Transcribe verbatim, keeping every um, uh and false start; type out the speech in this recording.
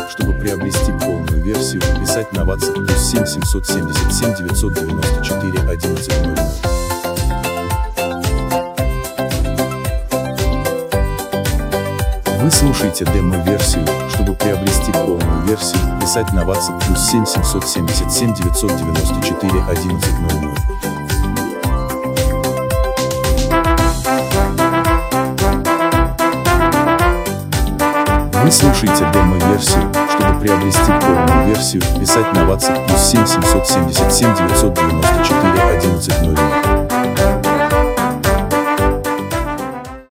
Чтобы приобрести полную версию, писать на WhatsApp плюс семь семьсот семьдесят семь девятьсот девяносто четыре одиннадцать ноль ноль. Вы слушаете демо-версию. Чтобы приобрести полную версию, писать на WhatsApp плюс семь семьсот семьдесят семь девятьсот девяносто четыре одиннадцать ноль ноль. Вы слушаете демо-версию. Чтобы приобрести полную версию, писать на WhatsApp плюс семь семьсот семьдесят семь девятьсот девяносто четыре одиннадцать ноль ноль.